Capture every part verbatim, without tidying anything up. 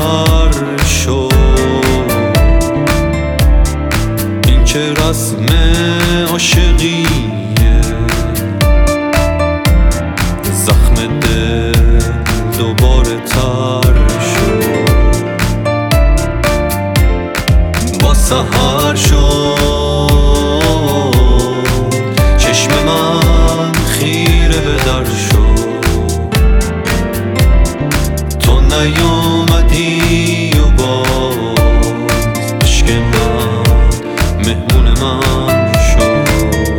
تر شد. این که رسم عاشقیه، زخم دل دوباره تر شد. با سحر شد چشم من خیره به در شد. تو نیومدی و باز عشق من مهمون من شد.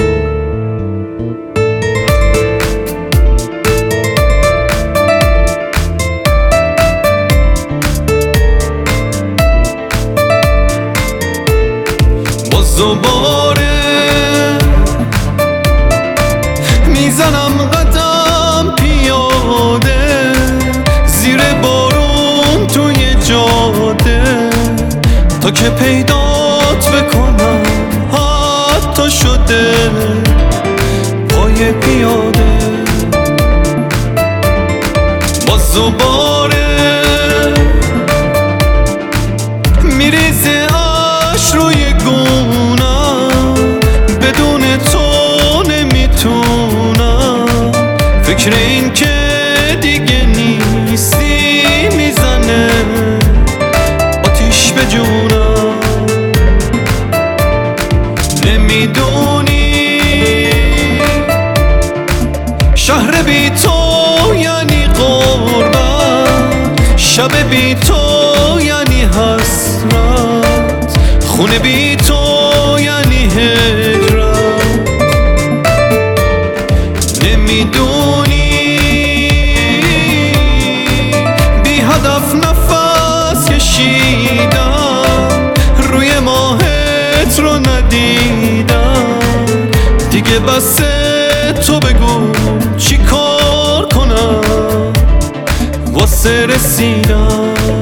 باز دوباره میزنم قدم پیاده زیر بارون توی جاده، تا که پیدات بکنم حتی شده پای پیاده. باز دوباره میریزه اش روی گونم، بدون تو نمیتونم. فکر این که دیگه نیستی میزنه آتیش به جونم. نمیدونی شهر بی تو یعنی غربت، شب بی تو یعنی حسرت، خونه بی تو یعنی هجرت. نمیدونی بی هدف نفس کشیدم، روی ماهت رو ندیدم. دیگه بسه تو بگو چی کار کنم واسه رسیدم.